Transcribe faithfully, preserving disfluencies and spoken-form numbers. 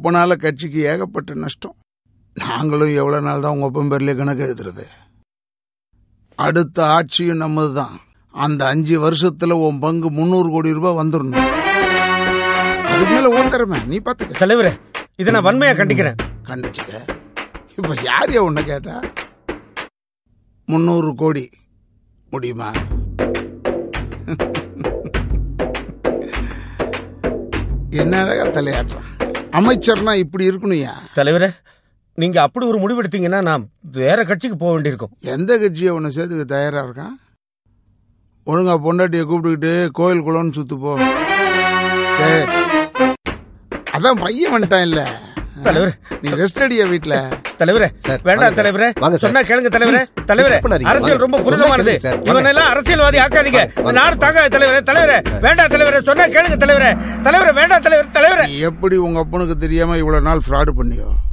அப்பனால கட்சிக்கு ஏகப்பட்ட நஷ்டம். நாங்களும் எவ்வளவு நாள் தான் உங்க அப்பன் பேர்ல கணக்கு எழுதுறது? அடுத்த ஆட்சியும் நம்மது தான். அந்த அஞ்சு வருஷத்துல உன் பங்கு முன்னூறு கோடி ரூபாய் வந்துடணும். அதுக்கு மேல ஓட்டுறமே நீ பாத்துக்க. தலைவரே, இதை நான் வன்மையா கண்டிக்கிறேன். கண்டிச்சுக்க. இப்ப யாரையா உன்ன கேட்டா? முன்னூறு கோடி முடியுமா? என்ன தலையாட்டுறான்? அமைச்சர்னா இப்படி இருக்கணும்யா. தலைவரே, நீங்க அப்படி ஒரு முடிவெடுத்தீங்கன்னா நான் வேற கட்சிக்கு போக வேண்டியிருக்கும். எந்த கட்சியை உன்னை சேர்த்துக்க தயாரா இருக்கான்? ஒழுங்கா பொண்டாட்டியை கூப்பிட்டுக்கிட்டு கோயில் குளம்னு சுத்து போ. அதான் பையன் வந்துட்டான் இல்ல தலைவரே, நீ ரெஸ்ட் அடியா வீட்டுல. தலைவரே வேண்டாம் தலைவரே, சொன்னா கேளுங்க தலைவரே. தலைவரே, அரசியல் ரொம்ப புனிதமானது. இவனெல்லாம் அரசியல்வாதி ஆக்காதீங்க. நாடு தாங்காது தலைவரே. தலைவரே வேண்டாம் தலைவரே, சொன்னா கேளுங்க தலைவரே. தலைவரே வேண்டாம் தலைவர். தலைவரே, எப்படி உங்க அப்பனுக்கு தெரியாம இவ்வளவு நாள் ஃப்ராடு பண்ணியோ?